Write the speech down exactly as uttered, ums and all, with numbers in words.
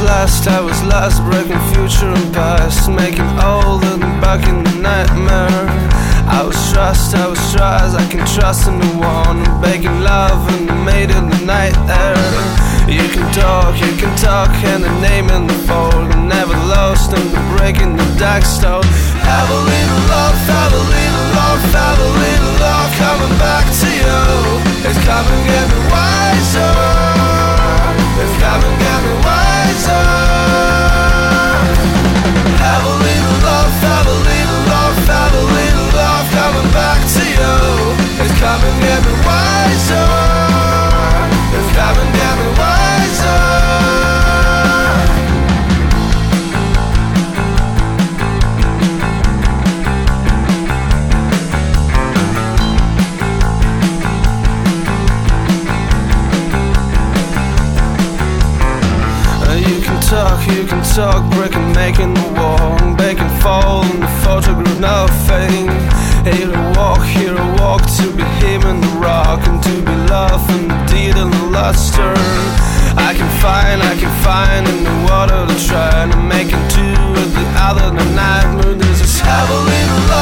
last, I was last, breaking future and past, making old and back in the nightmare. I was trust, I was trust, I can trust in the one, I'm baking love and made in the night air. You can talk, you can talk, and the name in the fold, I'm never lost in the breaking the dark stone. Have a little love, have a little love, have a little love coming back to you. It's coming, get me wiser. It's coming, get me wiser. Have a little love, have a little love, have a little love coming back to you. It's coming, get me wiser. It's coming, get me wiser. You can talk, breaking, making the wall, making fall in the photograph, nothing. Here to walk, here to walk, to be him in the rock, and to be love and the deed and the luster. I can find, I can find in the water to try to make it two with the other. The night moon is just have a little